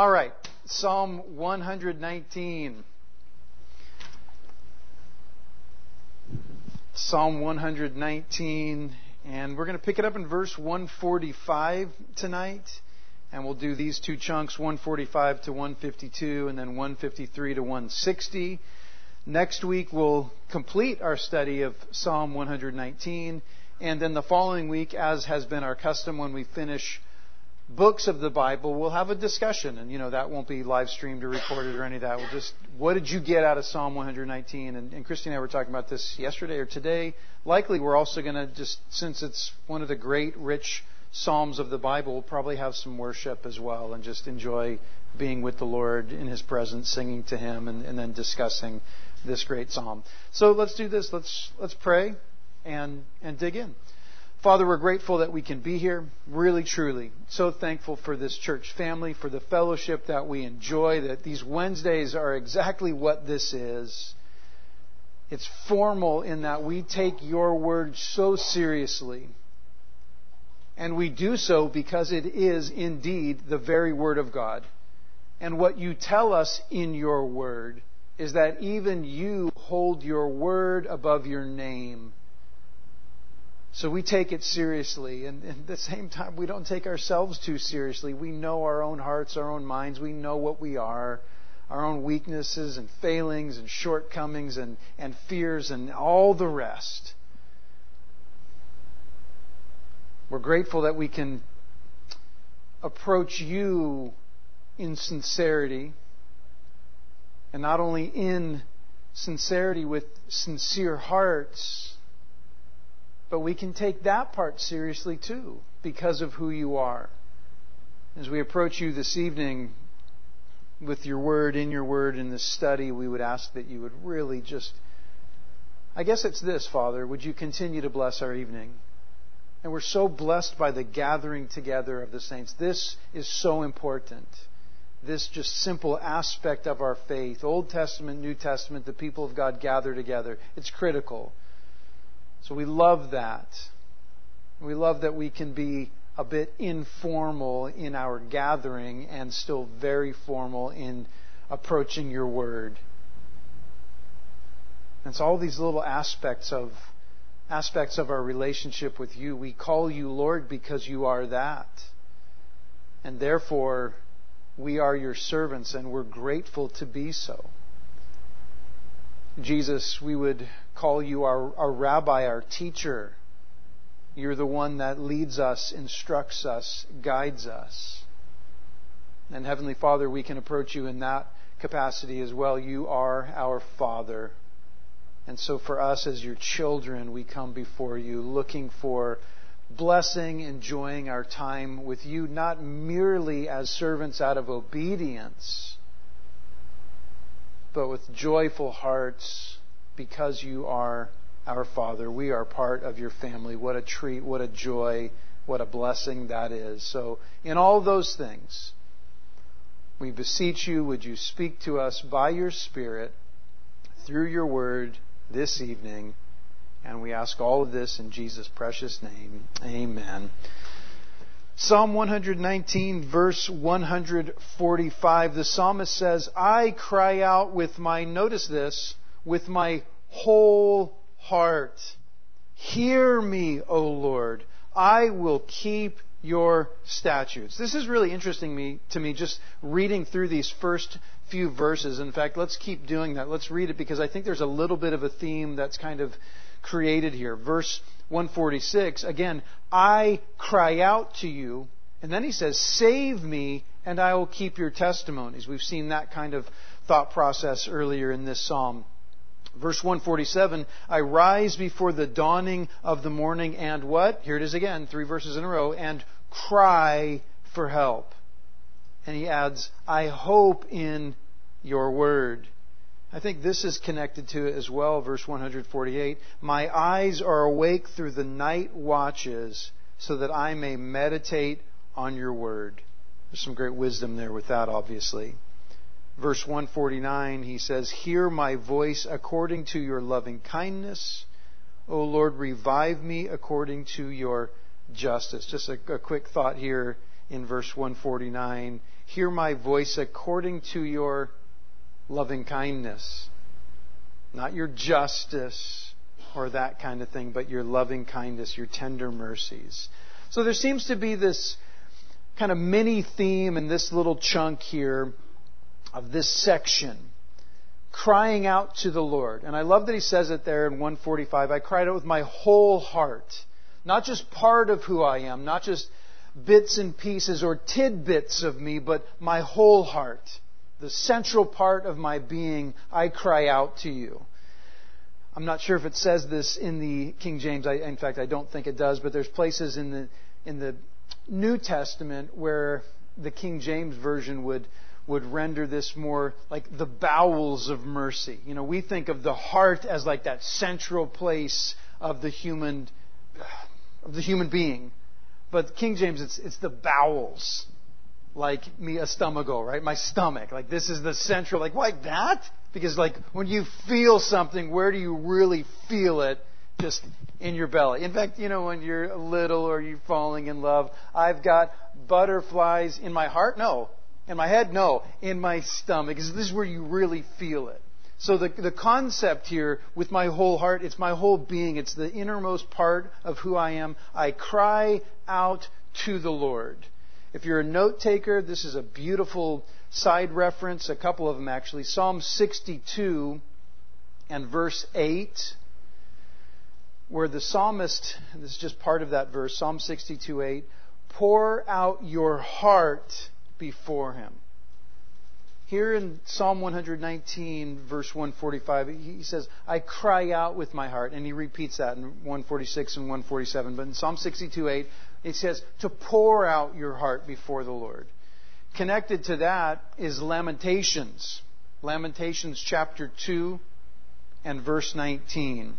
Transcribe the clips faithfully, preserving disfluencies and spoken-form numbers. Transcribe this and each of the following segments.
All right, Psalm one nineteen. Psalm one nineteen, and we're going to pick it up in verse one forty-five tonight, and we'll do these two chunks, one forty-five to one fifty-two, and then one fifty-three to one sixty. Next week we'll complete our study of Psalm one nineteen, and then the following week, as has been our custom when we finish books of the Bible, we'll have a discussion, and you know that won't be live streamed or recorded or any of that. We'll just, what did you get out of Psalm one nineteen? And, and Christy and I were talking about this yesterday or today. Likely we're also going to just, since it's one of the great, rich Psalms of the Bible, we'll probably have some worship as well and just enjoy being with the Lord in His presence, singing to Him, and, and then discussing this great Psalm. So let's do this. Let's let's pray and and dig in. Father, we're grateful that we can be here, really, truly. So thankful for this church family, for the fellowship that we enjoy, that these Wednesdays are exactly what this is. It's formal in that we take your word so seriously. And we do so because it is indeed the very word of God. And what you tell us in your word is that even you hold your word above your name. So we take it seriously, and at the same time, we don't take ourselves too seriously. We know our own hearts, our own minds. We know what we are, our own weaknesses and failings and shortcomings and, and fears and all the rest. We're grateful that we can approach you in sincerity, and not only in sincerity with sincere hearts, but we can take that part seriously too, because of who you are. As we approach you this evening with your word, in your word, in this study, we would ask that you would really just, I guess it's this, Father, would you continue to bless our evening? And we're so blessed by the gathering together of the saints. This is so important. This just simple aspect of our faith, Old Testament, New Testament, the people of God gather together. It's critical. So we love that. We love that we can be a bit informal in our gathering and still very formal in approaching your word. And it's all these little aspects of aspects of our relationship with you. We call you Lord because you are that. And therefore, we are your servants, and we're grateful to be so. Jesus, we would call you our, our rabbi, our teacher. You're the one that leads us, instructs us, guides us. And Heavenly Father, we can approach you in that capacity as well. You are our Father. And so for us as your children, we come before you looking for blessing, enjoying our time with you, not merely as servants out of obedience, but with joyful hearts because you are our Father. We are part of your family. What a treat, what a joy, what a blessing that is. So in all those things, we beseech you, would you speak to us by your Spirit through your word this evening. And we ask all of this in Jesus' precious name. Amen. Psalm one nineteen, verse one forty-five, the psalmist says, I cry out with my, notice this, with my whole heart. Hear me, O Lord. I will keep your statutes. This is really interesting me, to me, just reading through these first few verses. In fact, let's keep doing that. Let's read it because I think there's a little bit of a theme that's kind of created here. Verse one forty-six, again, I cry out to you. And then he says, save me and I will keep your testimonies. We've seen that kind of thought process earlier in this psalm. Verse one forty-seven, I rise before the dawning of the morning and what? Here it is again, three verses in a row, and cry for help. And he adds, I hope in your word. I think this is connected to it as well. Verse one forty-eight, my eyes are awake through the night watches so that I may meditate on your word. There's some great wisdom there with that, obviously. Verse one forty-nine, he says, hear my voice according to your loving kindness. O Lord, revive me according to your justice. Just a, a quick thought here in verse one forty-nine. hear my voice according to your loving kindness. Not your justice or that kind of thing, but your loving kindness, your tender mercies. So there seems to be this kind of mini theme in this little chunk here of this section. Crying out to the Lord. And I love that he says it there in one forty-five. I cried out with my whole heart. Not just part of who I am, not just bits and pieces or tidbits of me, but my whole heart. The central part of my being, I cry out to you. I'm not sure if it says this in the King James. I, in fact, I don't think it does, but there's places in the in the New Testament where the King James Version would would render this more like the bowels of mercy. You know, we think of the heart as like that central place of the human of the human being. But King James, it's it's the bowels. Like me, a stomago, right? My stomach. Like this is the central, like, like that? Because like when you feel something, where do you really feel it? Just in your belly. In fact, you know, when you're little or you're falling in love, I've got butterflies in my heart? No. In my head? No. In my stomach. Because this is where you really feel it. So the, the concept here, with my whole heart, it's my whole being. It's the innermost part of who I am. I cry out to the Lord. If you're a note taker, this is a beautiful side reference, a couple of them actually. Psalm sixty-two and verse eight, where the psalmist, this is just part of that verse, Psalm sixty-two eight, pour out your heart before Him. Here in Psalm one nineteen, verse one forty-five, he says, I cry out with my heart. And he repeats that in one forty-six and one forty-seven. But in Psalm sixty-two eight, it says to pour out your heart before the Lord. Connected to that is Lamentations. Lamentations chapter two and verse nineteen.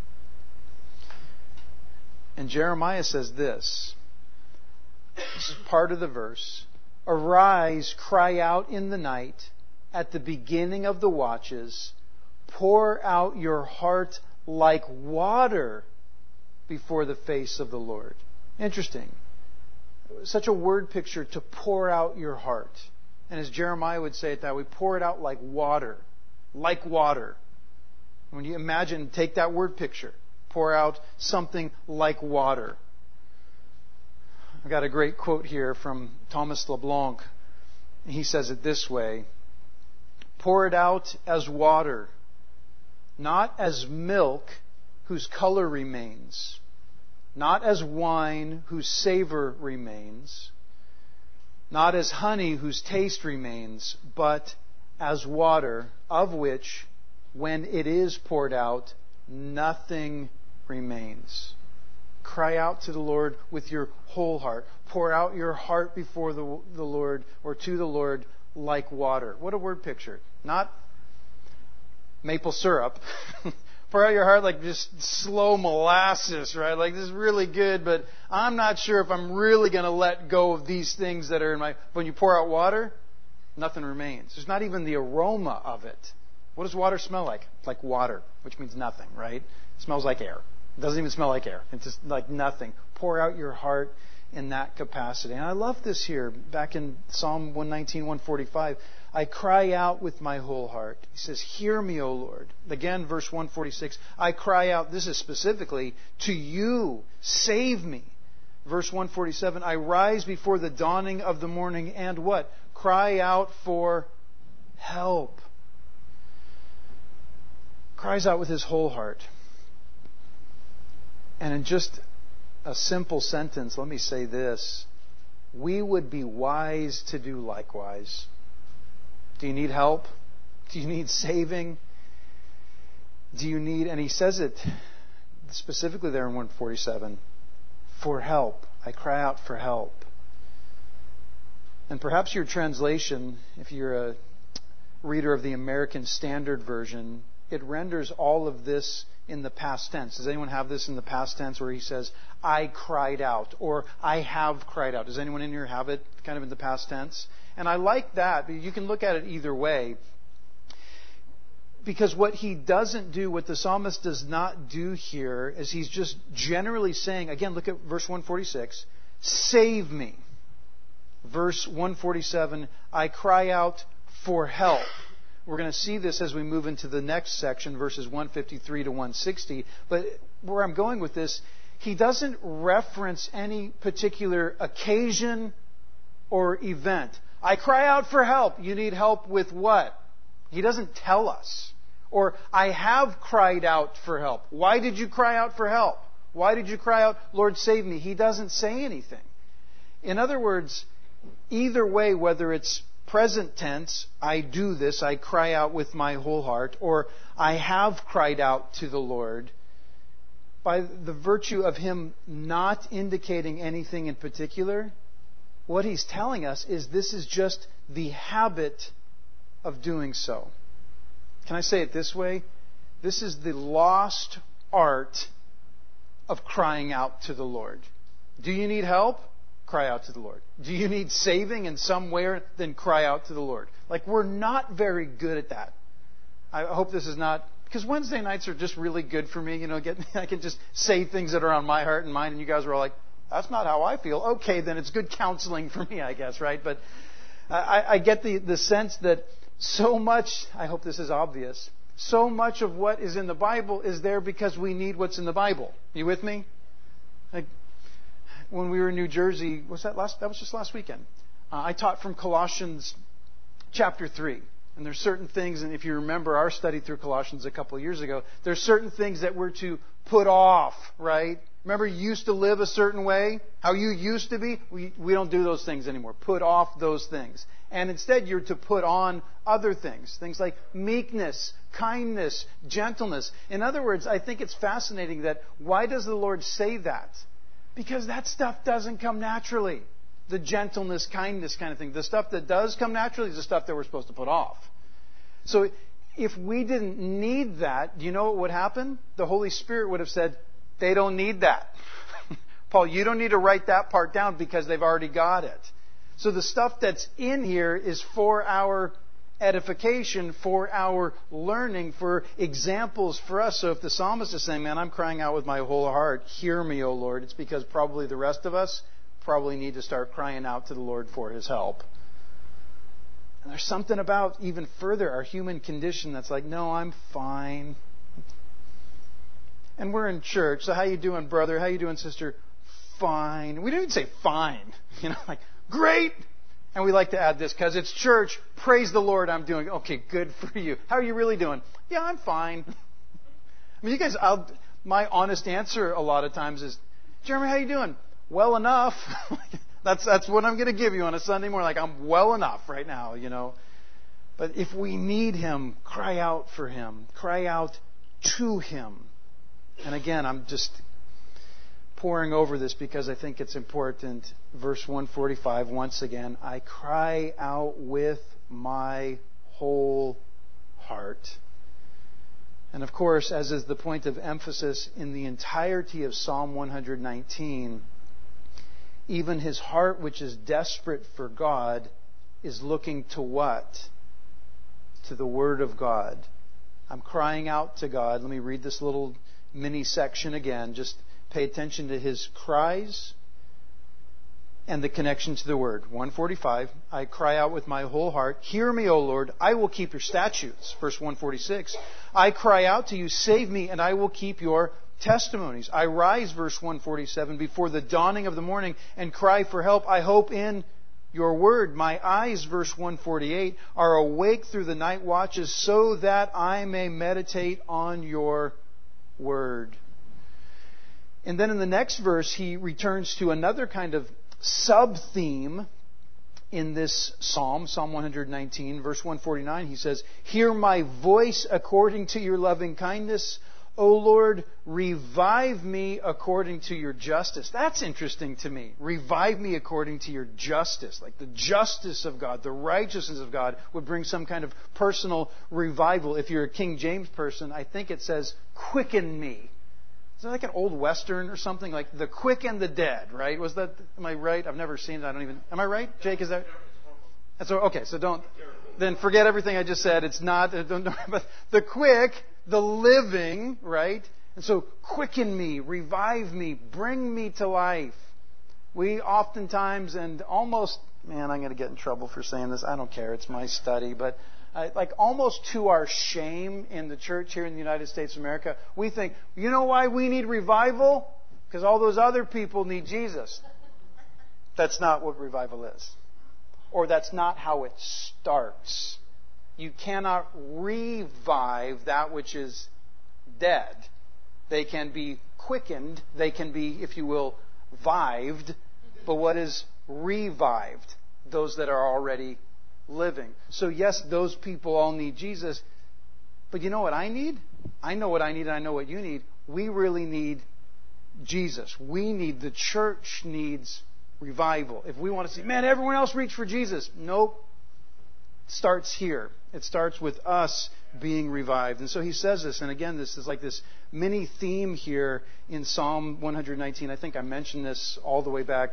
And Jeremiah says this. This is part of the verse. Arise, cry out in the night, at the beginning of the watches. Pour out your heart like water before the face of the Lord. Interesting. Such a word picture, to pour out your heart. And as Jeremiah would say it that way, pour it out like water. Like water. When you imagine, take that word picture. Pour out something like water. I've got a great quote here from Thomas LeBlanc. He says it this way. Pour it out as water, not as milk whose color remains, not as wine whose savor remains, not as honey whose taste remains, but as water of which, when it is poured out, nothing remains. Cry out to the Lord with your whole heart. Pour out your heart before the, the Lord, or to the Lord, like water. What a word picture. Not maple syrup. Pour out your heart like just slow molasses, right? Like this is really good, but I'm not sure if I'm really going to let go of these things that are in my... When you pour out water, nothing remains. There's not even the aroma of it. What does water smell like? Like water, which means nothing, right? It smells like air. It doesn't even smell like air. It's just like nothing. Pour out your heart in that capacity. And I love this here, back in Psalm one nineteen, one forty-five. I cry out with my whole heart. He says, hear me, O Lord. Again, verse one forty-six. I cry out, this is specifically, to you, save me. Verse one forty-seven. I rise before the dawning of the morning and what? Cry out for help. Cries out with his whole heart. And in just a simple sentence, let me say this. We would be wise to do likewise. Do you need help? Do you need saving? Do you need, and he says it specifically there in one forty-seven, for help. I cry out for help. And perhaps your translation, if you're a reader of the American Standard Version, it renders all of this in the past tense. Does anyone have this in the past tense where he says, I cried out, or I have cried out? Does anyone in here have it kind of in the past tense? And I like that, but you can look at it either way. Because what he doesn't do, what the psalmist does not do here, is he's just generally saying, again, look at verse one forty-six, save me. verse one forty-seven, I cry out for help. We're going to see this as we move into the next section, verses one fifty-three to one sixty. But where I'm going with this, he doesn't reference any particular occasion or event. I cry out for help. You need help with what? He doesn't tell us. Or, I have cried out for help. Why did you cry out for help? Why did you cry out, Lord, save me? He doesn't say anything. In other words, either way, whether it's present tense, I do this, I cry out with my whole heart, or I have cried out to the Lord, by the virtue of Him not indicating anything in particular, what He's telling us is this is just the habit of doing so. Can I say it this way? This is the lost art of crying out to the Lord. Do you need help? Cry out to the Lord. Do you need saving in some way? Then cry out to the Lord. Like, we're not very good at that. I hope this is not... Because Wednesday nights are just really good for me. You know, get, I can just say things that are on my heart and mind, and you guys are all like, that's not how I feel. Okay, then it's good counseling for me, I guess, right? But I, I get the, the sense that so much, I hope this is obvious, so much of what is in the Bible is there because we need what's in the Bible. You with me? Like, when we were in New Jersey, was that last? That was just last weekend. Uh, I taught from Colossians chapter three. And there's certain things, and if you remember our study through Colossians a couple of years ago, there's certain things that we're to put off, right? Remember you used to live a certain way? How you used to be? We, we don't do those things anymore. Put off those things. And instead you're to put on other things. Things like meekness, kindness, gentleness. In other words, I think it's fascinating that why does the Lord say that? Because that stuff doesn't come naturally. The gentleness, kindness kind of thing. The stuff that does come naturally is the stuff that we're supposed to put off. So if we didn't need that, do you know what would happen? The Holy Spirit would have said, they don't need that. Paul, you don't need to write that part down because they've already got it. So the stuff that's in here is for our edification, for our learning, for examples for us. So if the psalmist is saying, man, I'm crying out with my whole heart, hear me, O Lord, it's because probably the rest of us probably need to start crying out to the Lord for His help. And there's something about even further our human condition that's like, no, I'm fine. And we're in church, so how you doing, brother? How you doing, sister? Fine. We don't even say fine. You know, like, great! And we like to add this, because it's church, praise the Lord, I'm doing, okay, good for you. How are you really doing? Yeah, I'm fine. I mean, you guys, I'll, my honest answer a lot of times is, Jeremy, how you doing? Well enough. that's that's what I'm going to give you on a Sunday morning. Like, I'm well enough right now, you know. But if we need Him, cry out for Him. Cry out to Him. And again, I'm just pouring over this because I think it's important. Verse one forty-five, once again, I cry out with my whole heart. And of course, as is the point of emphasis in the entirety of Psalm one nineteen, even his heart, which is desperate for God, is looking to what? To the Word of God. I'm crying out to God. Let me read this little mini section again. Just pay attention to his cries and the connection to the Word. one forty-five, I cry out with my whole heart, hear me, O Lord, I will keep your statutes. Verse one forty-six, I cry out to you, save me, and I will keep your testimonies. I rise, verse one forty-seven, before the dawning of the morning and cry for help. I hope in your word. My eyes, verse one forty-eight, are awake through the night watches so that I may meditate on your word. And then in the next verse, he returns to another kind of sub-theme in this psalm, Psalm one nineteen, verse one forty-nine. He says, hear my voice according to your loving kindness. O Lord, revive me according to your justice. That's interesting to me. Revive me according to your justice. Like the justice of God, the righteousness of God would bring some kind of personal revival. If you're a King James person, I think it says, quicken me. Is that like an old Western or something? Like the quick and the dead, right? Was that, am I right? I've never seen it. I don't even, am I right? Jake, is that? That's okay, so don't, then forget everything I just said. It's not, don't, but the quick, the living, right? And so quicken me, revive me, bring me to life. We oftentimes and almost man, I'm going to get in trouble for saying this. I don't care. It's my study. But uh, like almost to our shame in the church here in the United States of America, we think, you know why we need revival? Because all those other people need Jesus. That's not what revival is. Or that's not how it starts. You cannot revive that which is dead. They can be quickened. They can be, if you will, vived. But what is revived? Those that are already living. So yes, those people all need Jesus. But you know what I need? I know what I need and I know what you need. We really need Jesus. We need, the church needs revival. If we want to see, man, everyone else reach for Jesus. Nope. It starts here. It starts with us being revived. And so he says this, and again, this is like this mini theme here in Psalm one nineteen. I think I mentioned this all the way back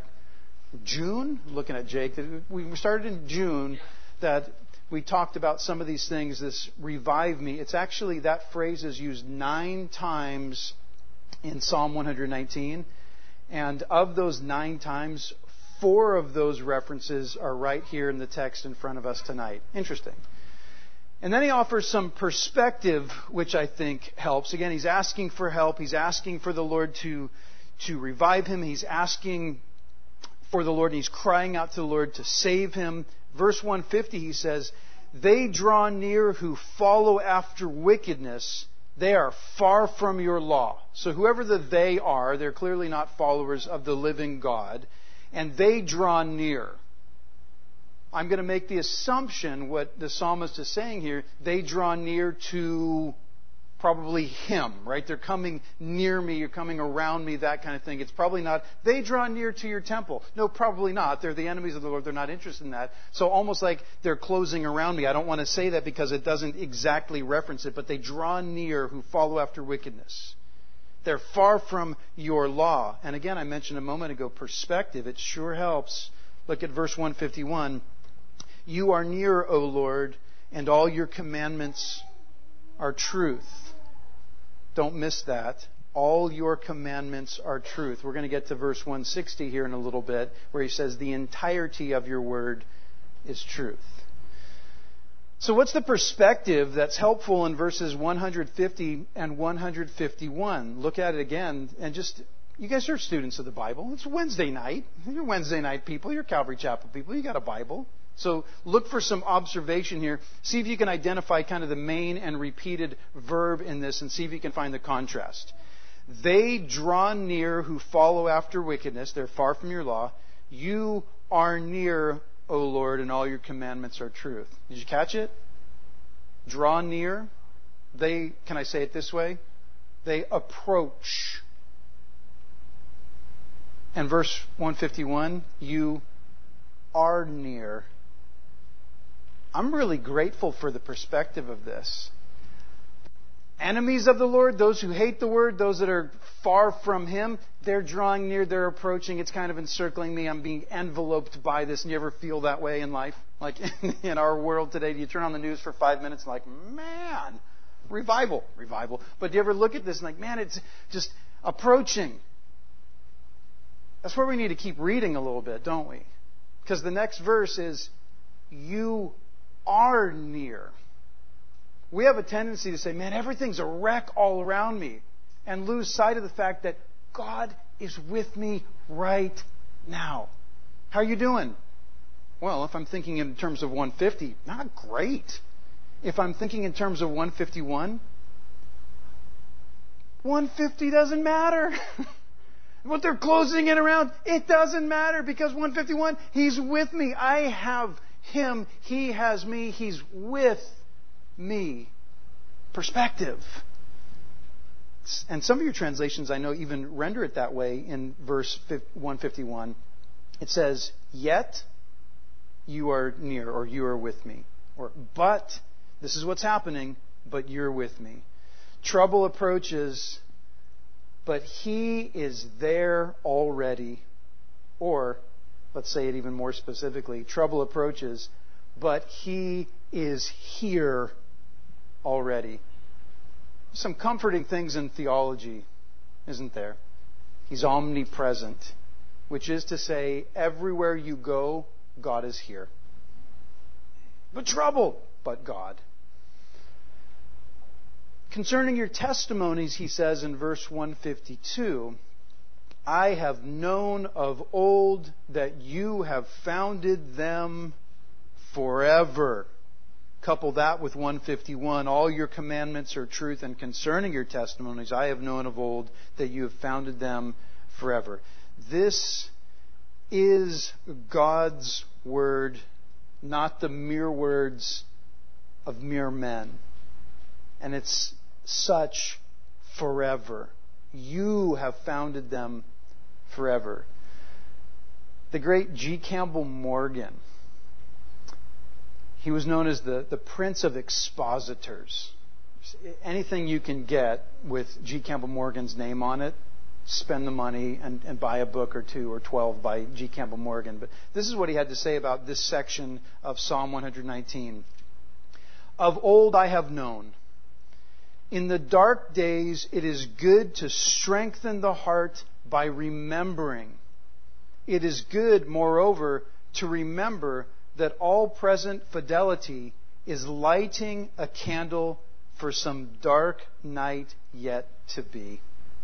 June, looking at Jake. We started in June that we talked about some of these things, this revive me. It's actually, that phrase is used nine times in Psalm one nineteen. And of those nine times, four of those references are right here in the text in front of us tonight. Interesting. And then he offers some perspective, which I think helps. Again, he's asking for help. He's asking for the Lord to, to revive him. He's asking for the Lord, and he's crying out to the Lord to save him. Verse one fifty, he says, they draw near who follow after wickedness. They are far from your law. So whoever the they are, they're clearly not followers of the living God. And they draw near. I'm going to make the assumption what the psalmist is saying here. They draw near to probably him, right? They're coming near me, you're coming around me, that kind of thing. It's probably not, they draw near to your temple. No, probably not. They're the enemies of the Lord. They're not interested in that. So almost like they're closing around me. I don't want to say that because it doesn't exactly reference it, but they draw near who follow after wickedness. They're far from your law. And again, I mentioned a moment ago, perspective. It sure helps. Look at verse one fifty-one. You are near, O Lord, and all your commandments are truth. Don't miss that. All your commandments are truth. We're going to get to verse one sixty here in a little bit, where he says, the entirety of your word is truth. So what's the perspective that's helpful in verses one fifty and one fifty-one? Look at it again, and just, you guys are students of the Bible. It's Wednesday night. You're Wednesday night people. You're Calvary Chapel people. You got a Bible. So look for some observation here. See if you can identify kind of the main and repeated verb in this, and see if you can find the contrast. They draw near who follow after wickedness. They're far from your law. You are near, O Lord, and all your commandments are truth. Did you catch it? Draw near. They, can I say it this way? They approach. And verse one fifty-one, you are near. I'm really grateful for the perspective of this. Enemies of the Lord, those who hate the Word, those that are far from Him, they're drawing near, they're approaching. It's kind of encircling me. I'm being enveloped by this. And you ever feel that way in life? Like in our world today, do you turn on the news for five minutes and like, man, revival, revival. But do you ever look at this and like, man, it's just approaching. That's where we need to keep reading a little bit, don't we? Because the next verse is, you are near. We have a tendency to say, man, everything's a wreck all around me, and lose sight of the fact that God is with me right now. How are you doing? Well, if I'm thinking in terms of one fifty, not great. If I'm thinking in terms of one fifty-one, one fifty doesn't matter. What they're closing in around, it doesn't matter, because one fifty-one, He's with me. I have Him. He has me. He's with me. Perspective. And some of your translations, I know, even render it that way in verse one fifty-one. It says, yet you are near, or you are with me. Or, but, this is what's happening, but you're with me. Trouble approaches, but He is there already. Or, let's say it even more specifically, trouble approaches, but He is here already. Some comforting things in theology, isn't there? He's omnipresent, which is to say, everywhere you go, God is here. But trouble, but God. Concerning your testimonies, he says in verse one fifty-two, I have known of old that you have founded them forever. Couple that with one fifty-one, all your commandments are truth, and concerning your testimonies, I have known of old that you have founded them forever. This is God's word, not the mere words of mere men. And it's such forever. You have founded them forever. The great G. Campbell Morgan, he was known as the, the Prince of Expositors. Anything you can get with G. Campbell Morgan's name on it, spend the money and, and buy a book or two or twelve by G. Campbell Morgan. But this is what he had to say about this section of Psalm one nineteen. Of old I have known. In the dark days it is good to strengthen the heart by remembering. It is good, moreover, to remember that all present fidelity is lighting a candle for some dark night yet to be.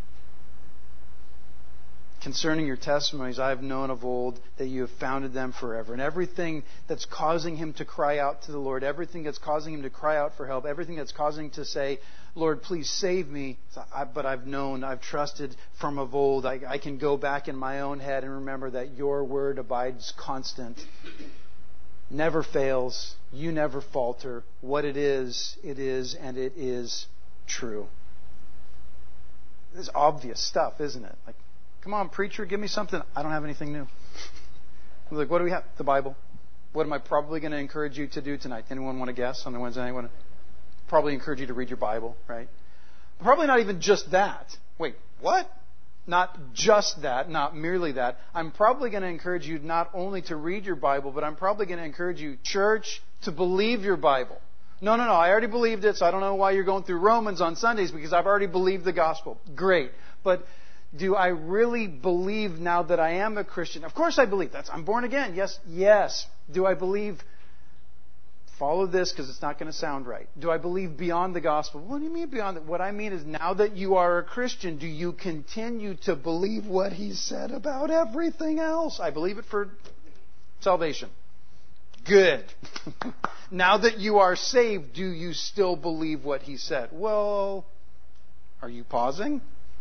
Concerning your testimonies, I have known of old that you have founded them forever. And everything that's causing him to cry out to the Lord, everything that's causing him to cry out for help, everything that's causing him to say, Lord, please save me. But I've known, I've trusted from of old. I, I can go back in my own head and remember that your word abides constant, never fails. You never falter. What it is, it is, and it is true. This is obvious stuff, isn't it? Like, come on, preacher, give me something. I don't have anything new. I'm like, what do we have? The Bible. What am I probably going to encourage you to do tonight? Anyone want to guess on the Wednesday night? Want to probably encourage you to read your Bible, right? Probably not even just that. Wait, what? Not just that, not merely that. I'm probably going to encourage you not only to read your Bible, but I'm probably going to encourage you, church, to believe your Bible. No, no, no, I already believed it, so I don't know why you're going through Romans on Sundays, because I've already believed the gospel. Great. But do I really believe now that I am a Christian? Of course I believe. That's I'm born again. Yes, yes. Do I believe? Follow this because it's not going to sound right. Do I believe beyond the gospel? What do you mean beyond that? What I mean is now that you are a Christian, do you continue to believe what He said about everything else? I believe it for salvation. Good. Now that you are saved, do you still believe what He said? Well, are you pausing?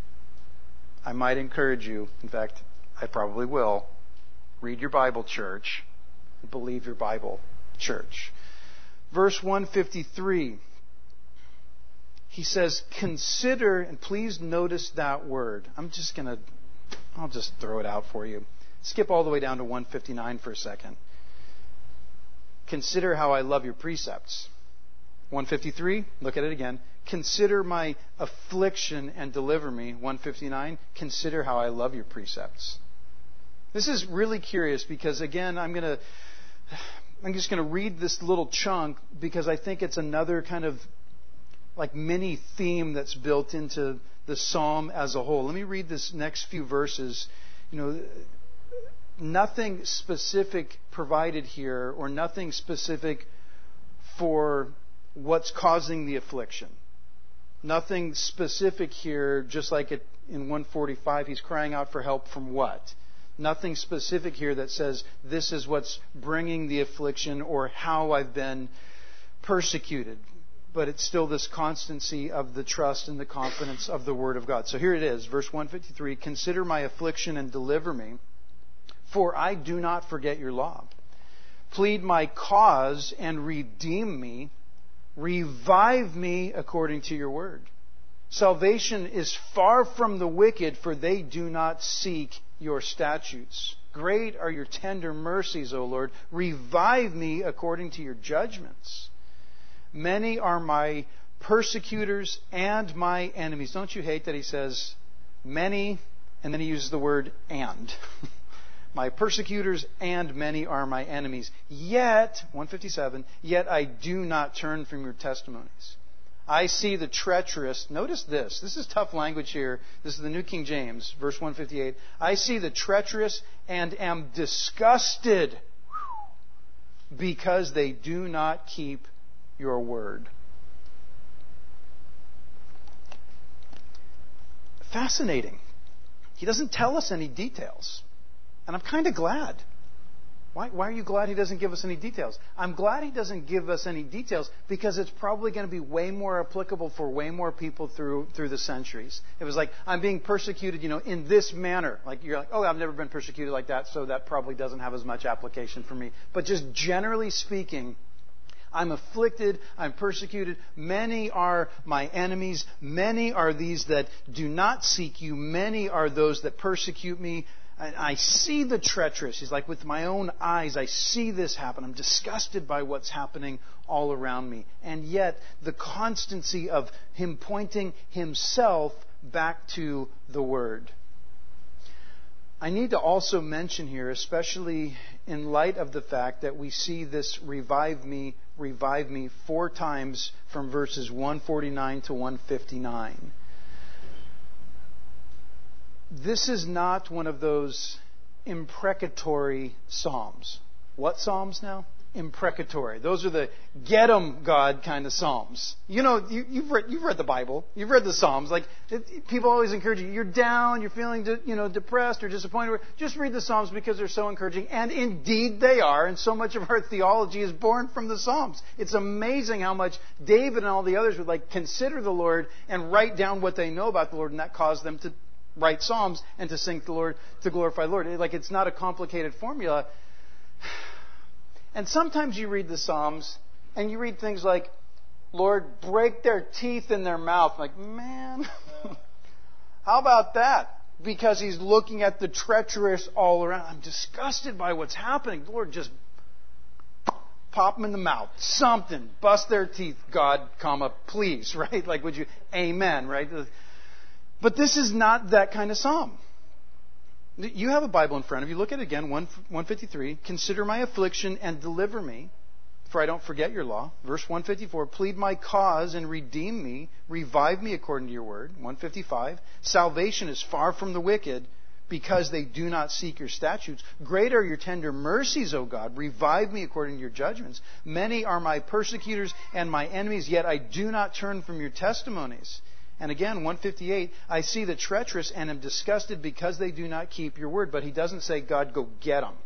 I might encourage you, in fact, I probably will, read your Bible, church. Believe your Bible, church. Verse one fifty-three, he says, consider, and please notice that word. I'm just going to, I'll just throw it out for you. Skip all the way down to one fifty-nine for a second. Consider how I love your precepts. one fifty-three, look at it again. Consider my affliction and deliver me. one fifty-nine, consider how I love your precepts. This is really curious because, again, I'm going to, I'm just going to read this little chunk because I think it's another kind of like mini theme that's built into the psalm as a whole. Let me read this next few verses. You know, nothing specific provided here or nothing specific for what's causing the affliction. Nothing specific here, just like it in one forty-five, he's crying out for help from what? Nothing specific here that says this is what's bringing the affliction or how I've been persecuted. But it's still this constancy of the trust and the confidence of the Word of God. So here it is, verse one fifty-three, consider my affliction and deliver me, for I do not forget your law. Plead my cause and redeem me. Revive me according to your word. Salvation is far from the wicked, for they do not seek your statutes. Great are your tender mercies, O Lord. Revive me according to your judgments. Many are my persecutors and my enemies. Don't you hate that he says many, and then he uses the word and. My persecutors and many are my enemies. Yet, one fifty-seven, yet I do not turn from your testimonies. I see the treacherous. Notice this. This is tough language here. This is the New King James, verse one fifty-eight. I see the treacherous and am disgusted because they do not keep your word. Fascinating. He doesn't tell us any details. And I'm kind of glad. Why, why are you glad he doesn't give us any details? I'm glad he doesn't give us any details because it's probably going to be way more applicable for way more people through through the centuries. It was like, I'm being persecuted, you know, in this manner. Like, you're like, oh, I've never been persecuted like that, so that probably doesn't have as much application for me. But just generally speaking, I'm afflicted, I'm persecuted. Many are my enemies. Many are these that do not seek you. Many are those that persecute me. I see the treacherous. He's like, with my own eyes, I see this happen. I'm disgusted by what's happening all around me. And yet, the constancy of him pointing himself back to the Word. I need to also mention here, especially in light of the fact that we see this revive me, revive me four times from verses one forty-nine to one fifty-nine. This is not one of those imprecatory psalms. What psalms now? Imprecatory. Those are the get 'em God kind of psalms. You know, you, you've read you've read the Bible. You've read the Psalms. Like it, people always encourage you. You're down. You're feeling de, you know depressed or disappointed. Just read the Psalms because they're so encouraging. And indeed they are. And so much of our theology is born from the Psalms. It's amazing how much David and all the others would like consider the Lord and write down what they know about the Lord, and that caused them to write psalms and to sing to the Lord, to glorify the Lord. Like, it's not a complicated formula. And sometimes you read the Psalms and you read things like, Lord, break their teeth in their mouth. Like, man, how about that? Because he's looking at the treacherous all around. I'm disgusted by what's happening. Lord, just pop them in the mouth. Something. Bust their teeth, God, comma, please, right? Like, would you, amen, right? But this is not that kind of psalm. You have a Bible in front of you. Look at it again, one fifty-three. Consider my affliction and deliver me, for I don't forget your law. Verse one fifty-four. Plead my cause and redeem me. Revive me according to your word. one fifty-five. Salvation is far from the wicked, because they do not seek your statutes. Great are your tender mercies, O God. Revive me according to your judgments. Many are my persecutors and my enemies, yet I do not turn from your testimonies. And again, one fifty-eight, I see the treacherous and am disgusted because they do not keep your word. But he doesn't say, God, go get them.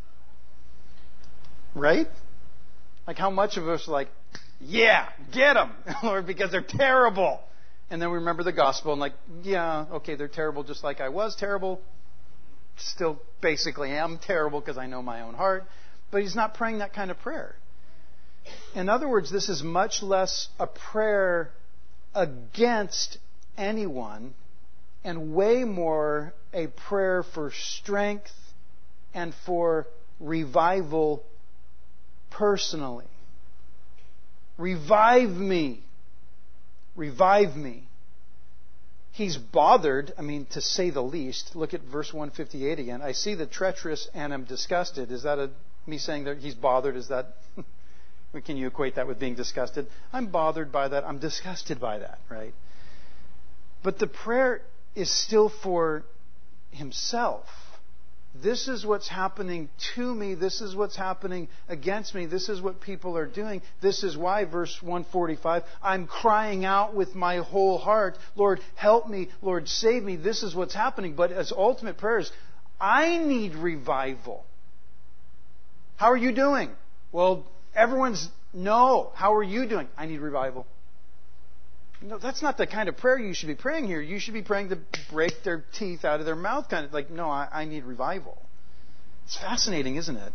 Right? Like, how much of us are like, yeah, get them, Lord, because they're terrible. And then we remember the gospel and like, yeah, okay, they're terrible just like I was terrible. Still basically am terrible because I know my own heart. But he's not praying that kind of prayer. In other words, this is much less a prayer against anyone and way more a prayer for strength and for revival personally. Revive me. Revive me. He's bothered, I mean, to say the least. Look at verse one fifty-eight again. I see the treacherous and am disgusted. Is that a, me saying that he's bothered? Is that... Can you equate that with being disgusted? I'm bothered by that. I'm disgusted by that, right? But the prayer is still for himself. This is what's happening to me. This is what's happening against me. This is what people are doing. This is why, verse one forty-five, I'm crying out with my whole heart, Lord, help me. Lord, save me. This is what's happening. But as ultimate prayers, I need revival. How are you doing? Well, everyone's, no. How are you doing? I need revival. No, that's not the kind of prayer you should be praying here. You should be praying to break their teeth out of their mouth, kind of like, no, I, I need revival. It's fascinating, isn't it?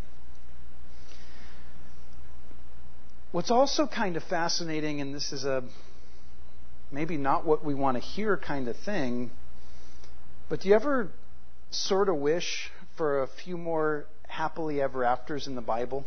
What's also kind of fascinating, and this is a maybe not what we want to hear kind of thing, but do you ever sort of wish for a few more happily ever afters in the Bible?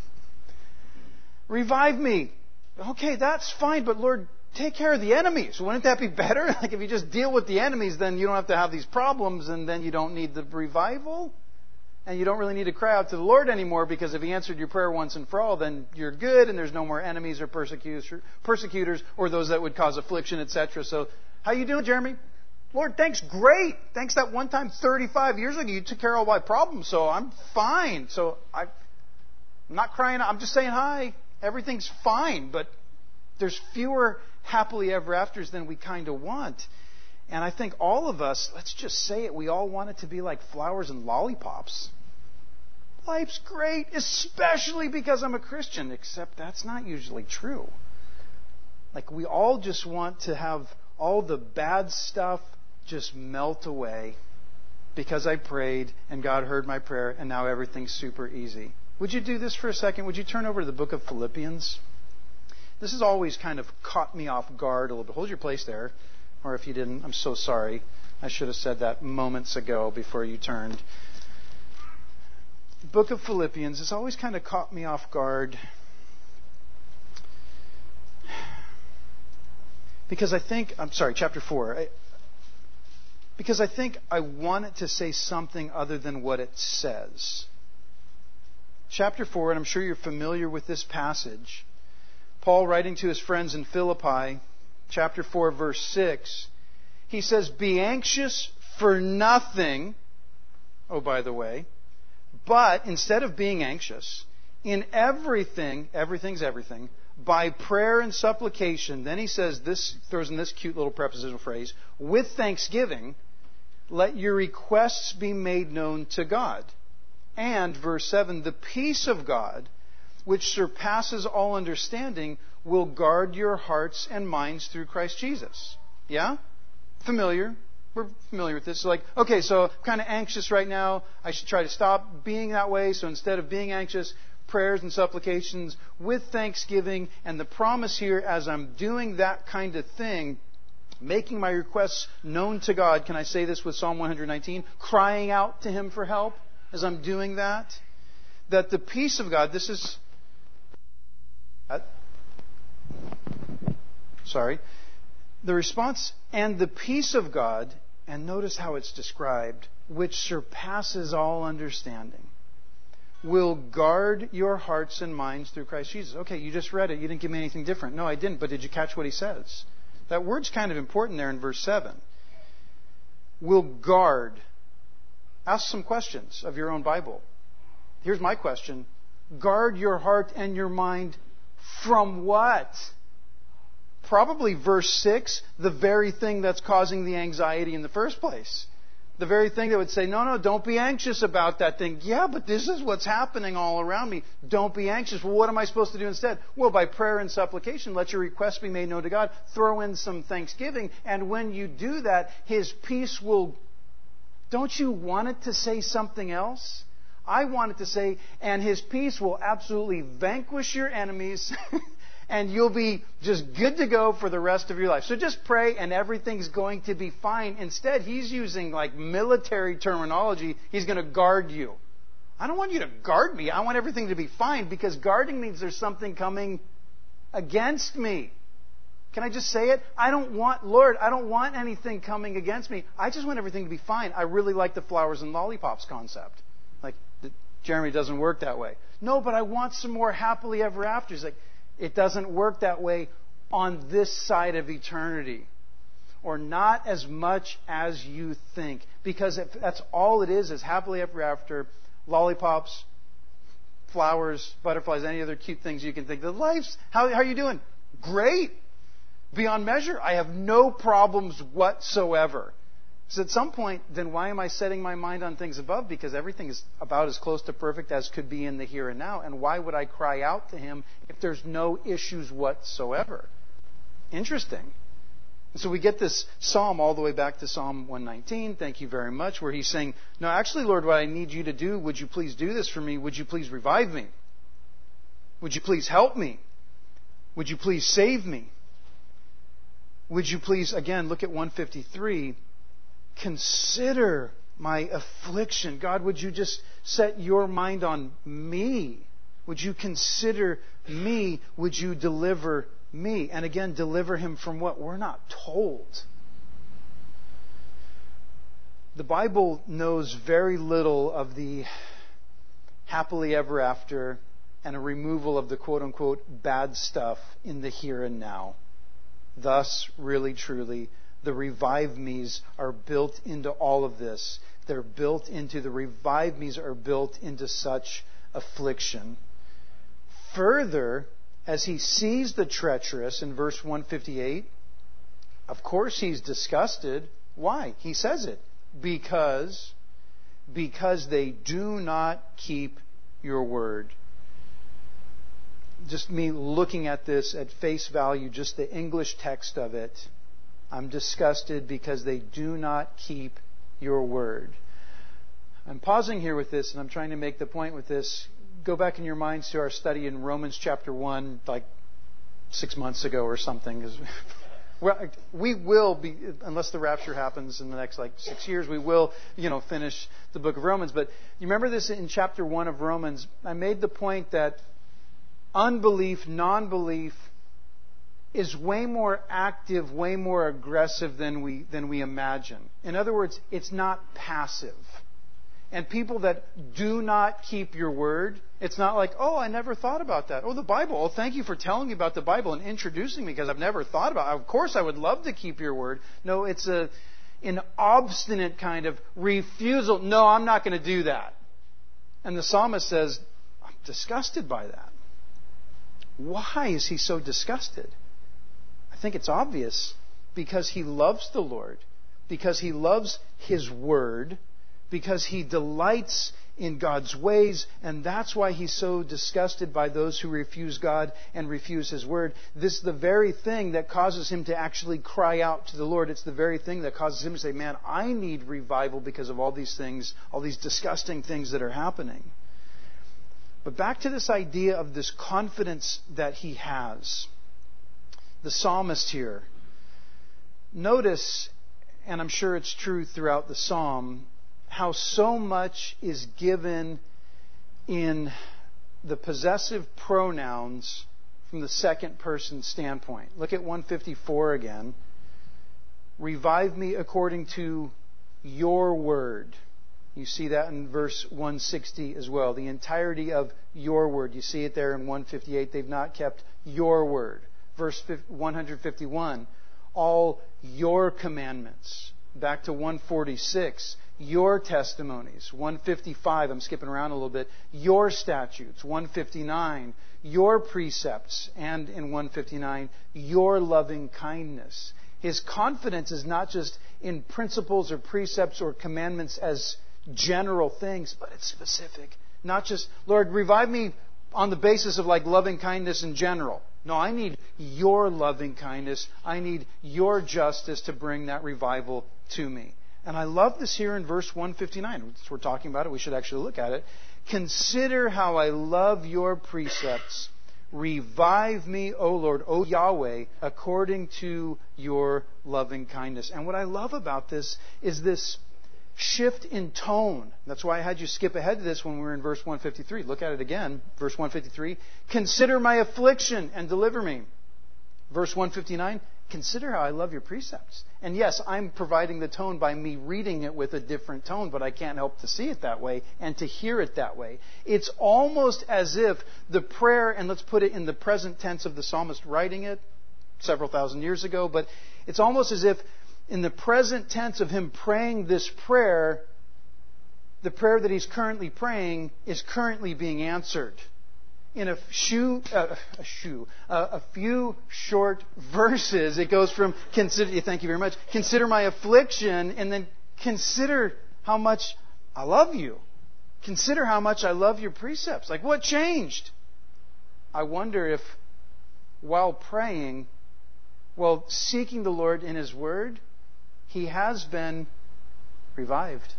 Revive me. Okay, that's fine, but Lord, take care of the enemies. Wouldn't that be better? Like, if you just deal with the enemies, then you don't have to have these problems, and then you don't need the revival. And you don't really need to cry out to the Lord anymore, because if He answered your prayer once and for all, then you're good, and there's no more enemies or persecutors or those that would cause affliction, et cetera. So, how you doing, Jeremy? Lord, thanks, great. Thanks that one time thirty-five years ago you took care of all my problems, so I'm fine. So, I... I'm not crying. I'm just saying hi. Everything's fine. But there's fewer happily ever afters than we kind of want. And I think all of us, let's just say it, we all want it to be like flowers and lollipops. Life's great, especially because I'm a Christian, except that's not usually true. Like, we all just want to have all the bad stuff just melt away because I prayed and God heard my prayer and now everything's super easy. Would you do this for a second? Would you turn over to the book of Philippians? This has always kind of caught me off guard a little bit. Hold your place there. Or if you didn't, I'm so sorry. I should have said that moments ago before you turned. The book of Philippians has always kind of caught me off guard. Because I think, I'm sorry, chapter four. I, because I think I want it to say something other than what it says. Chapter four, and I'm sure you're familiar with this passage. Paul, writing to his friends in Philippi, chapter four, verse six, he says, "Be anxious for nothing." Oh, by the way. But instead of being anxious, in everything, everything's everything, by prayer and supplication, then he says, this throws in this cute little prepositional phrase, with thanksgiving, let your requests be made known to God. And, verse seven, the peace of God, which surpasses all understanding, will guard your hearts and minds through Christ Jesus. Yeah? Familiar? We're familiar with this. So like, okay, so I'm kind of anxious right now. I should try to stop being that way. So instead of being anxious, prayers and supplications with thanksgiving. And the promise here, as I'm doing that kind of thing, making my requests known to God, can I say this with Psalm one nineteen? Crying out to Him for help as I'm doing that. That the peace of God, this is... Uh, sorry. The response, and the peace of God, and notice how it's described, which surpasses all understanding, will guard your hearts and minds through Christ Jesus. Okay, you just read it. You didn't give me anything different. No, I didn't. But did you catch what he says? That word's kind of important there in verse seven. Will guard. Ask some questions of your own Bible. Here's my question. Guard your heart and your mind from what? Probably verse six, the very thing that's causing the anxiety in the first place. The very thing that would say, no, no, don't be anxious about that thing. Yeah, but this is what's happening all around me. Don't be anxious. Well, what am I supposed to do instead? Well, by prayer and supplication, let your requests be made known to God. Throw in some thanksgiving. And when you do that, His peace will... Don't you want it to say something else? I want it to say, and His peace will absolutely vanquish your enemies... And you'll be just good to go for the rest of your life. So just pray and everything's going to be fine. Instead, he's using like military terminology. He's going to guard you. I don't want you to guard me. I want everything to be fine, because guarding means there's something coming against me. Can I just say it? I don't want, Lord, I don't want anything coming against me. I just want everything to be fine. I really like the flowers and lollipops concept. Like, Jeremy, doesn't work that way. No, but I want some more happily ever afters. Like, it doesn't work that way on this side of eternity. Or not as much as you think. Because if that's all it is, is happily ever after, lollipops, flowers, butterflies, any other cute things you can think of. Life's, how, how are you doing? Great. Beyond measure. I have no problems whatsoever. So at some point, then why am I setting my mind on things above? Because everything is about as close to perfect as could be in the here and now. And why would I cry out to Him if there's no issues whatsoever? Interesting. And so we get this psalm all the way back to Psalm one nineteen, thank you very much, where he's saying, no, actually, Lord, what I need you to do, would you please do this for me? Would you please revive me? Would you please help me? Would you please save me? Would you please, again, look at one fifty-three, consider my affliction. God, would you just set your mind on me? Would you consider me? Would you deliver me? And again, deliver him from what? We're not told. The Bible knows very little of the happily ever after and a removal of the quote-unquote bad stuff in the here and now. Thus, really, truly, the revive me's are built into all of this. They're built into, the revive me's are built into such affliction. Further, as he sees the treacherous in verse one fifty-eight, of course he's disgusted. Why? He says it. Because, because they do not keep your word. Just me looking at this at face value, just the English text of it, I'm disgusted because they do not keep your word. I'm pausing here with this, and I'm trying to make the point with this. Go back in your minds to our study in Romans chapter one, like six months ago or something. Well, we will be, unless the rapture happens in the next like six years, we will, you know, finish the book of Romans. But you remember this in chapter one of Romans? I made the point that unbelief, non-belief, is way more active, way more aggressive than we than we imagine. In other words, it's not passive. And people that do not keep your word, it's not like, oh, I never thought about that. Oh, the Bible. Oh, thank you for telling me about the Bible and introducing me because I've never thought about it. Of course, I would love to keep your word. No, it's a an obstinate kind of refusal. No, I'm not going to do that. And the psalmist says, I'm disgusted by that. Why is he so disgusted? I think it's obvious. Because he loves the Lord. Because he loves His word. Because he delights in God's ways, and that's why he's so disgusted by those who refuse God and refuse His word. This is the very thing that causes him to actually cry out to the Lord. It's the very thing that causes him to say, man, I need revival because of all these things, all these disgusting things that are happening. But back to this idea of this confidence that he has. The psalmist here. Notice, and I'm sure it's true throughout the psalm, how so much is given in the possessive pronouns from the second person standpoint. Look at one fifty-four again. Revive me according to your word. You see that in verse one sixty as well. The entirety of your word. You see it there in one fifty-eight. They've not kept your word. Verse one fifty-one. All your commandments. Back to one forty-six. Your testimonies. one fifty-five, I'm skipping around a little bit. Your statutes. one fifty-nine. Your precepts. And in one fifty-nine, your loving kindness. His confidence is not just in principles or precepts or commandments as general things, but it's specific. Not just, Lord, revive me on the basis of like loving kindness in general. No, I need your loving kindness. I need your justice to bring that revival to me. And I love this here in verse one fifty-nine. Since we're talking about it, we should actually look at it. Consider how I love your precepts. Revive me, O Lord, O Yahweh, according to your loving kindness. And what I love about this is this shift in tone. That's why I had you skip ahead to this when we were in verse one fifty-three. Look at it again. Verse one fifty-three. Consider my affliction and deliver me. Verse one fifty-nine. Consider how I love your precepts. And yes, I'm providing the tone by me reading it with a different tone, but I can't help to see it that way and to hear it that way. It's almost as if the prayer, and let's put it in the present tense of the psalmist writing it several thousand years ago, but it's almost as if in the present tense of him praying this prayer, the prayer that he's currently praying is currently being answered. In a few, uh, a, few uh, a few short verses, it goes from consider. Thank you very much. Consider my affliction, and then consider how much I love you. Consider how much I love your precepts. Like, what changed? I wonder if, while praying, while seeking the Lord in His Word, he has been revived.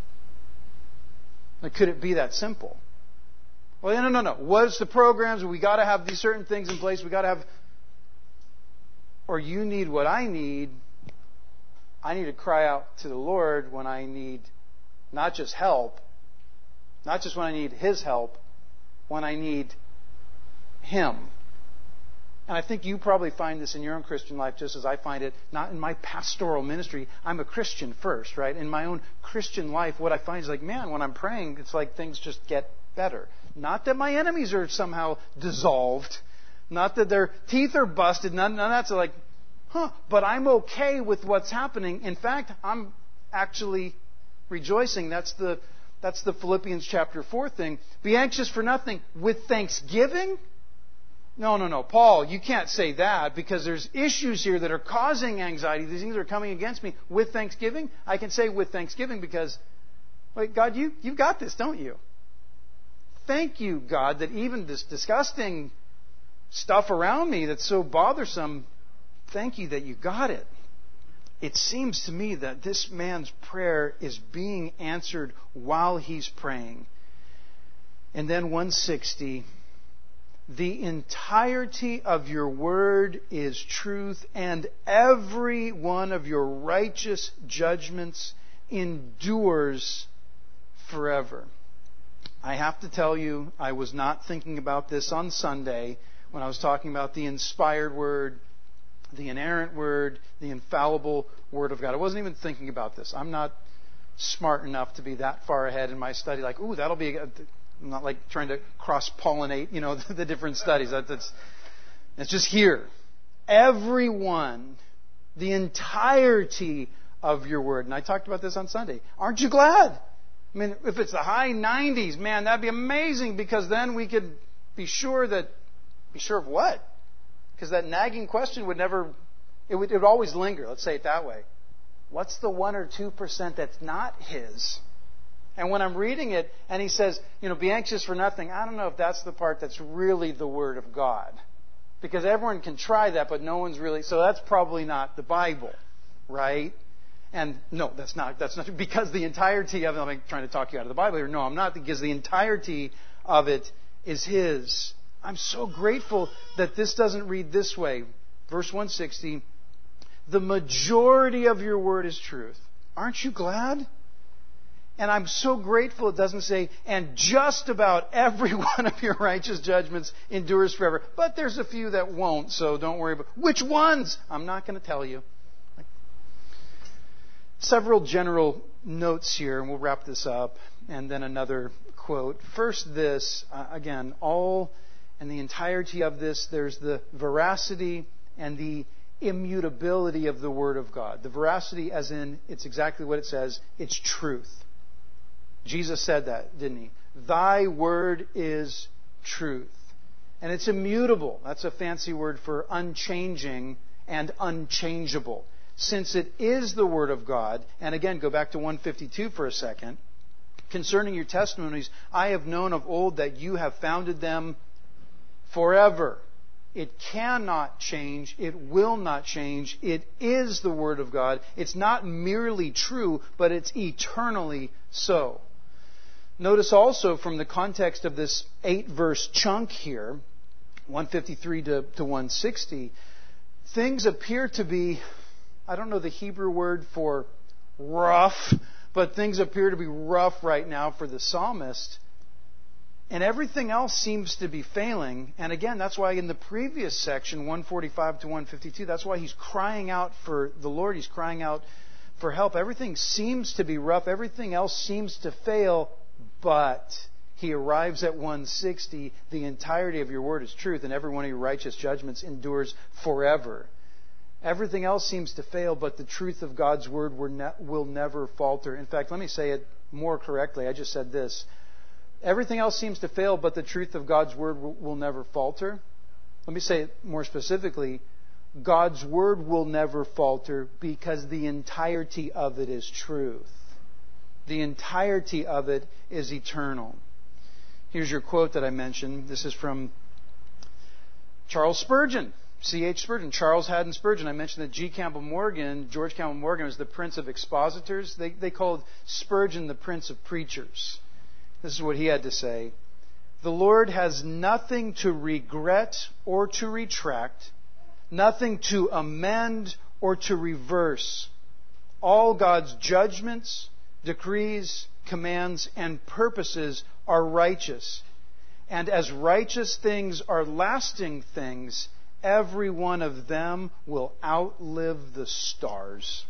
Now, could it be that simple? Well, no, no, no. What's the programs? We got to have these certain things in place. We got to have. Or you need what I need. I need to cry out to the Lord when I need not just help, not just when I need His help, when I need Him. And I think you probably find this in your own Christian life just as I find it, not in my pastoral ministry. I'm a Christian first, right? In my own Christian life, what I find is like, man, when I'm praying, it's like things just get better. Not that my enemies are somehow dissolved. Not that their teeth are busted. None, none of that's like, huh. But I'm okay with what's happening. In fact, I'm actually rejoicing. That's the, that's the Philippians chapter four thing. Be anxious for nothing. With thanksgiving, No, no, no. Paul, you can't say that because there's issues here that are causing anxiety. These things are coming against me with thanksgiving. I can say with thanksgiving because, wait, God, you, you've got this, don't you? Thank you, God, that even this disgusting stuff around me that's so bothersome, thank you that you got it. It seems to me that this man's prayer is being answered while he's praying. And then one sixty, the entirety of your word is truth, and every one of your righteous judgments endures forever. I have to tell you, I was not thinking about this on Sunday when I was talking about the inspired word, the inerrant word, the infallible word of God. I wasn't even thinking about this. I'm not smart enough to be that far ahead in my study. Like, ooh, that'll be. A, I'm not like trying to cross-pollinate, you know, the, the different studies. That, that's it's just here. Everyone, the entirety of your word. And I talked about this on Sunday. Aren't you glad? I mean, if it's the high nineties, man, that'd be amazing because then we could be sure that. Be sure of what? Because that nagging question would never, it would, it would always linger. Let's say it that way. What's the one or two percent that's not His? And when I'm reading it and He says, you know, be anxious for nothing, I don't know if that's the part that's really the Word of God. Because everyone can try that, but no one's really, so that's probably not the Bible, right? And no, that's not, that's not, because the entirety of it, I'm trying to talk you out of the Bible here. No, I'm not, because the entirety of it is His. I'm so grateful that this doesn't read this way. Verse one sixty, the majority of your word is truth. Aren't you glad? And I'm so grateful it doesn't say, and just about every one of your righteous judgments endures forever. But there's a few that won't, so don't worry about which ones. I'm not going to tell you. Several general notes here, and we'll wrap this up, and then another quote. First, this, uh, again, all and the entirety of this, there's the veracity and the immutability of the Word of God. The veracity as in, it's exactly what it says, it's truth. Jesus said that, didn't He? Thy Word is truth. And it's immutable. That's a fancy word for unchanging and unchangeable. Since it is the Word of God, and again, go back to one fifty-two for a second, concerning your testimonies, I have known of old that you have founded them forever. It cannot change. It will not change. It is the Word of God. It's not merely true, but it's eternally so. Notice also from the context of this eight-verse chunk here, one fifty-three to, to one sixty, things appear to be, I don't know the Hebrew word for rough, but things appear to be rough right now for the psalmist. And everything else seems to be failing. And again, that's why in the previous section, one forty-five to one fifty-two, that's why he's crying out for the Lord. He's crying out for help. Everything seems to be rough. Everything else seems to fail. But he arrives at one sixty. The entirety of your word is truth, and every one of your righteous judgments endures forever. Everything else seems to fail, but the truth of God's word will never falter. In fact, let me say it more correctly. I just said this. Everything else seems to fail, but the truth of God's Word will never falter. Let me say it more specifically. God's Word will never falter because the entirety of it is truth. The entirety of it is eternal. Here's your quote that I mentioned. This is from Charles Spurgeon. C H Spurgeon. Charles Haddon Spurgeon. I mentioned that G. Campbell Morgan, George Campbell Morgan, was the Prince of Expositors. They, they called Spurgeon the Prince of Preachers. This is what he had to say. The Lord has nothing to regret or to retract, nothing to amend or to reverse. All God's judgments, decrees, commands, and purposes are righteous. And as righteous things are lasting things, every one of them will outlive the stars.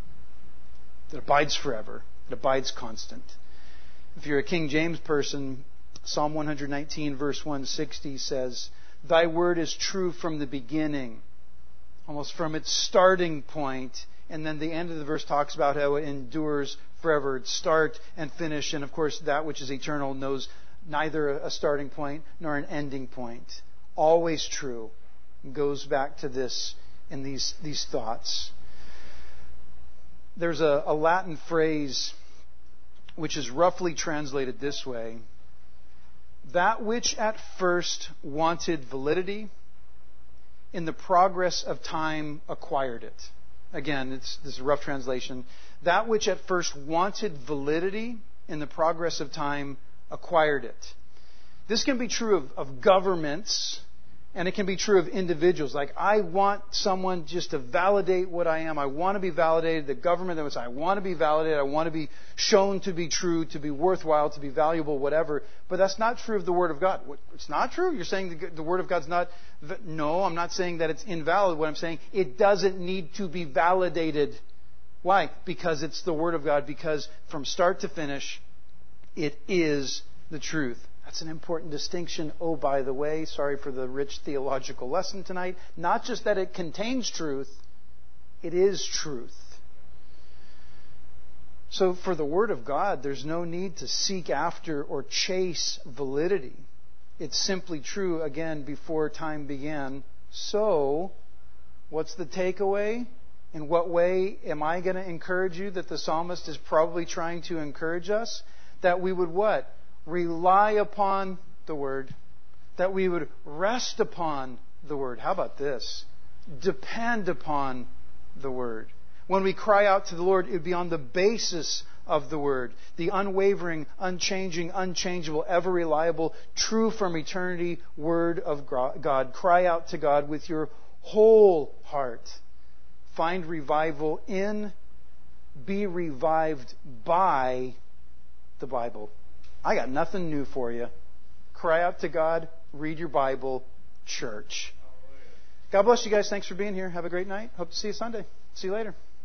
It abides forever. It abides constant. If you're a King James person, Psalm one nineteen verse one sixty says, Thy word is true from the beginning, almost from its starting point. And then the end of the verse talks about how it endures forever. Its start and finish. And of course, that which is eternal knows neither a starting point nor an ending point. always true. It goes back to this in these, these thoughts. There's a, a Latin phrase which is roughly translated this way: that which at first wanted validity, in the progress of time acquired it. Again, it's, this is a rough translation. That which at first wanted validity, in the progress of time acquired it. This can be true of, of governments, and it can be true of individuals. Like, I want someone just to validate what I am. I want to be validated. The government that would say, I want to be validated. I want to be shown to be true, to be worthwhile, to be valuable, whatever. But that's not true of the Word of God. It's not true? You're saying the, the Word of God's not... No, I'm not saying that it's invalid. What I'm saying, it doesn't need to be validated. Why? Because it's the Word of God. Because from start to finish, it is the truth. That's an important distinction. Oh, by the way, sorry for the rich theological lesson tonight. Not just that it contains truth, it is truth. So for the Word of God, there's no need to seek after or chase validity. It's simply true, again, before time began. So, what's the takeaway? In what way am I going to encourage you that the psalmist is probably trying to encourage us? That we would what? Rely upon the Word. That we would rest upon the Word. How about this? Depend upon the Word. When we cry out to the Lord, it would be on the basis of the Word. The unwavering, unchanging, unchangeable, ever reliable, true from eternity Word of God. Cry out to God with your whole heart. Find revival in, be revived by the Bible. I got nothing new for you. Cry out to God, read your Bible, church. God bless you guys. Thanks for being here. Have a great night. Hope to see you Sunday. See you later.